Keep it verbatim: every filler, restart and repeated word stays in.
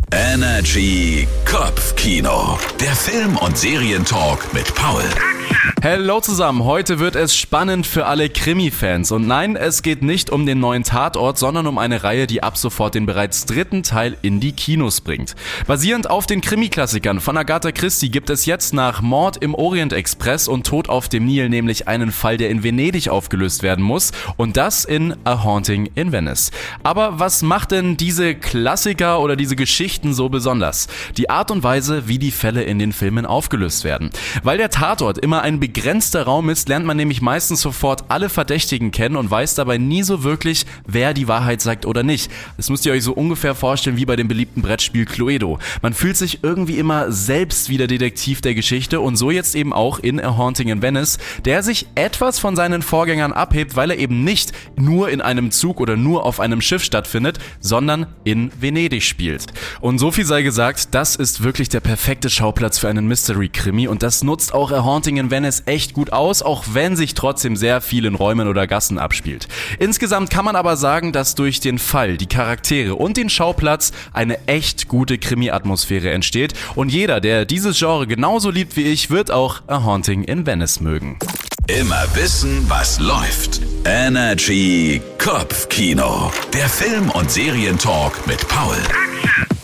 Energy Kopfkino. Der Film- und Serientalk mit Paul. Hallo zusammen, heute wird es spannend für alle Krimi-Fans. Und nein, es geht nicht um den neuen Tatort, sondern um eine Reihe, die ab sofort den bereits dritten Teil in die Kinos bringt. Basierend auf den Krimi-Klassikern von Agatha Christie gibt es jetzt nach Mord im Orient Express und Tod auf dem Nil nämlich einen Fall, der in Venedig aufgelöst werden muss. Und das in A Haunting in Venice. Aber was macht denn diese Klassiker oder diese Geschichten so besonders? Die Art und Weise, wie die Fälle in den Filmen aufgelöst werden. Weil der Tatort immer ein begrenzter Raum ist, lernt man nämlich meistens sofort alle Verdächtigen kennen und weiß dabei nie so wirklich, wer die Wahrheit sagt oder nicht. Das müsst ihr euch so ungefähr vorstellen wie bei dem beliebten Brettspiel Cluedo. Man fühlt sich irgendwie immer selbst wie der Detektiv der Geschichte und so jetzt eben auch in A Haunting in Venice, der sich etwas von seinen Vorgängern abhebt, weil er eben nicht nur in einem Zug oder nur auf einem Schiff stattfindet, sondern in Venedig spielt. Und so viel sei gesagt, das ist wirklich der perfekte Schauplatz für einen Mystery-Krimi und das nutzt auch A Haunting in Venice echt gut aus, auch wenn sich trotzdem sehr viel in Räumen oder Gassen abspielt. Insgesamt kann man aber sagen, dass durch den Fall, die Charaktere und den Schauplatz eine echt gute Krimi-Atmosphäre entsteht und jeder, der dieses Genre genauso liebt wie ich, wird auch A Haunting in Venice mögen. Immer wissen, was läuft. Energy Kopfkino. Der Film- und Serientalk mit Paul.